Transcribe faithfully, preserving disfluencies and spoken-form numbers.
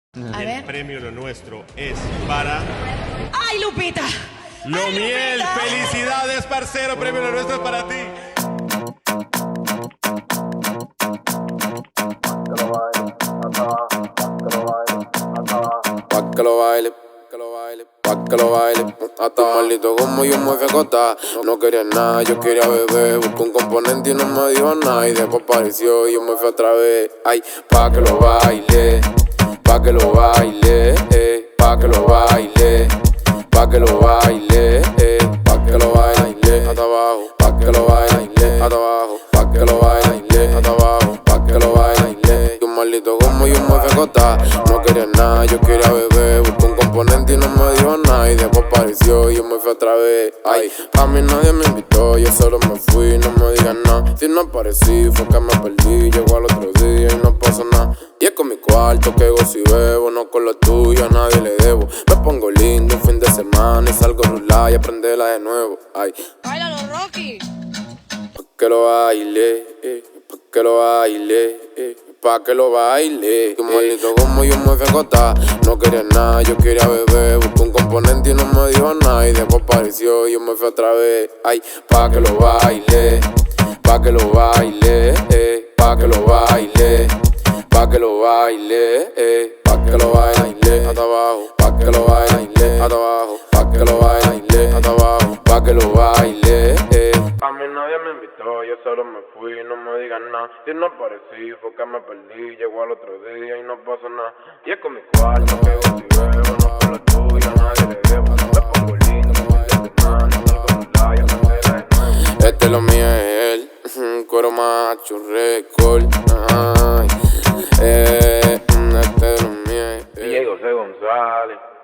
A El ver. premio Lo Nuestro es para ¡Ay, Lupita! Lo ¡Ay, Miel. Lupita! ¡Felicidades, parcero! Premio Lo Nuestro es para ti. Pa' que lo baile, que lo baile, pa' que lo baile. Hasta maldito como yo me fui a acostar. No quería nada, yo quería beber. Busqué un componente y no me dijo nada. Y después apareció y yo me fui otra vez. Ay, pa' que lo baile, pa' que lo baile, eh, pa' que lo baile, pa' que lo baile, eh, pa' que lo baile, hasta abajo, pa' que lo baile, hasta abajo, pa' que lo baile, hasta abajo, pa' que lo baile. Y un maldito como yo me fui a acostar. No quería nada, yo quería beber. Busqué un componente y no me dijo nada. Y después apareció y yo me fui otra vez. Ay, a mí nadie me invitó, yo solo me fui, no me digan nada. Si no aparecí fue que me perdí. Llegó al otro día y no pasó nada. Y es con mi cuarto que gozo y bebo. No con lo tuyo, a nadie le debo. Me pongo lindo un fin de semana y salgo a rular y a prenderla de nuevo. Ay, ¡Báilalo, Rocky! pa' que lo baile, eh, pa' que lo baile, eh, pa' que lo baile. Tu maldito como yo me fui a acostar. No quería nada, yo quería beber. Busqué un componente y no me dijo nada. Y después apareció y yo me fui otra vez. Ay, pa' que lo baile, pa' que lo baile, eh, pa' que lo baile, pa' que lo baile, eh, pa' que lo baile, hasta abajo, pa' que lo baile, hasta abajo, pa' que lo baile, hasta abajo, pa' que lo baile, eh. A mí nadie me invitó, yo solo me fui, no me digan nada. Si no aparecí fue que me perdí, llegó al otro día y no pasó nada. Y es con mi cuarto que gozo y bebo, no con lo tuyo, a nadie le debo. Me pongo lindo, un fin de semana, salgo a rular y a prenderla de nuevo. Este lo mío es él, cuero macho, récord, ay, eh, este lo mío es él. Diego C. González.